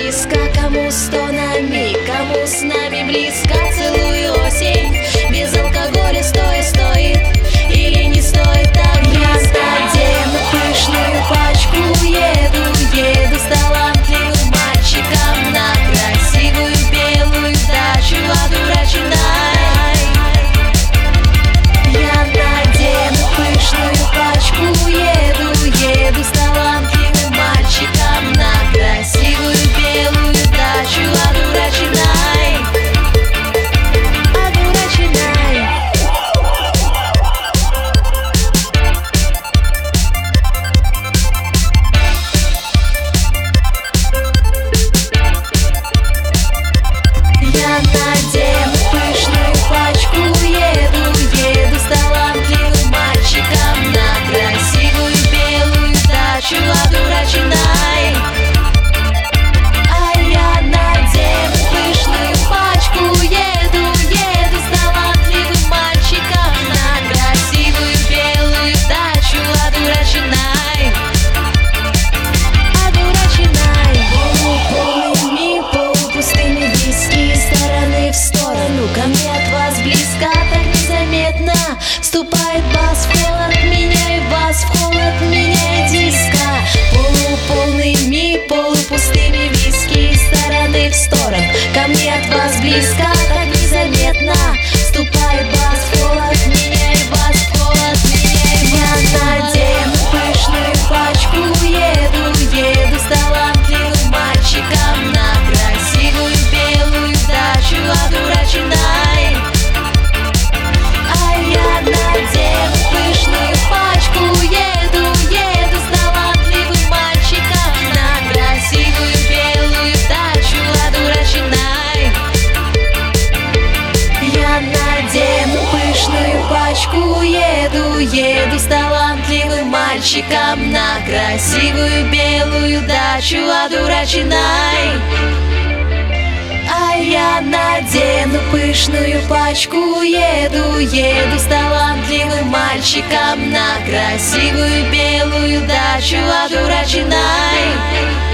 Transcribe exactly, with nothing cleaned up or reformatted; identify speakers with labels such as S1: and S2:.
S1: близко, кому стонами, кому с нами близко. Целую осень, без алкоголя стоя стоит или не стоит так близко. Я надену пышную пачку, еду, еду с талантливым мальчиком на красивую белую дачу одураченной. Я надену пышную пачку, еду, еду с талантливым мальчиком на красивую белую дачу одураченной. Одураченной. Я надену пышную пачку, еду, еду с талантливым мальчиком на красивую белую дачу одураченной. А я надену пышную пачку, еду, еду с талантливым мальчиком на красивую белую дачу одураченной. Одураченной. Полуполными, полупустыми виски, из стороны в сторону. Ко мне от вас близко, так незаметно вступает бас в холод, меняет вас в холод, меняет диско. Полуполными, полупустыми виски, из стороны в сторону. Ко мне от вас близко, так незаметно вступает бас в холод, меняет вас в холод, меняет. Я надену пышную пачку, еду, еду с талантливым мальчиком на красивую белую дачу одураченной. А я надену пышную пачку, еду, еду с талантливым мальчиком на красивую белую дачу одураченной. Я надену пышную пачку, еду, еду с талантливым мальчиком на красивую белую дачу одураченной. А я надену пышную пачку, еду, еду с талантливым мальчиком на красивую белую дачу одураченной.